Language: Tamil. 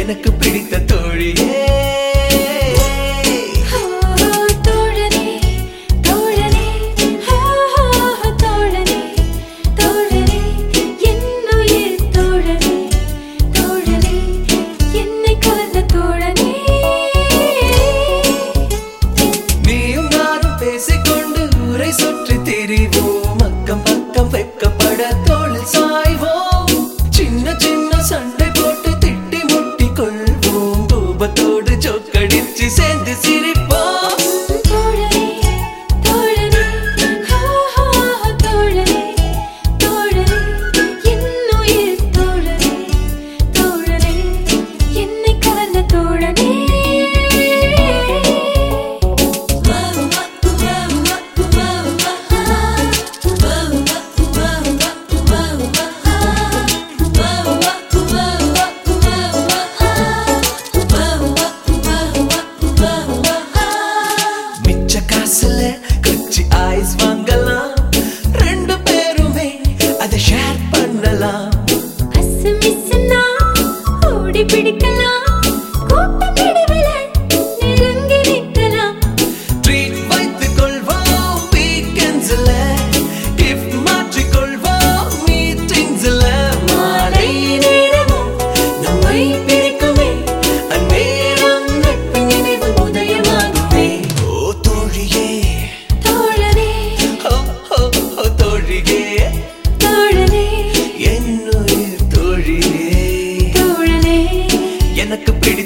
எனக்கு பிடித்த தோழியே சுற்றி திரிவோம் அக்கம் பக்கம் வெக்கப்பட தோளில் சாய்வோம் சின்ன சின்ன சண்டை போட்டு திட்டி முட்டி கொள்வோம் கோபத்தோடு ஜோக்கடிச்சு சேர்ந்து சிரிப்போம் கச்சி ஐஸ் வாங்கலாம் ரெண்டு பேருமே அதை ஷேர் பண்ணலாம் அசமிசனா ஓடி பிடிக்கலாம் கூட்டம் நடுவுல நெருங்கி நிற்கலாம் ட்ரீட் வைத்துக் கொள்வோம் வீக்கெண்ட்ஸ்ல கிஃப்ட் மாற்றிக் கொள்வோம் மீட்டிங்ஸ்ல மாலை நேரமும் நம்மை பிரிக்குமே அந்நேரம் நட்பு நினைவு உதயமாகுமே ஓ தோழியே எனக்கு பிடி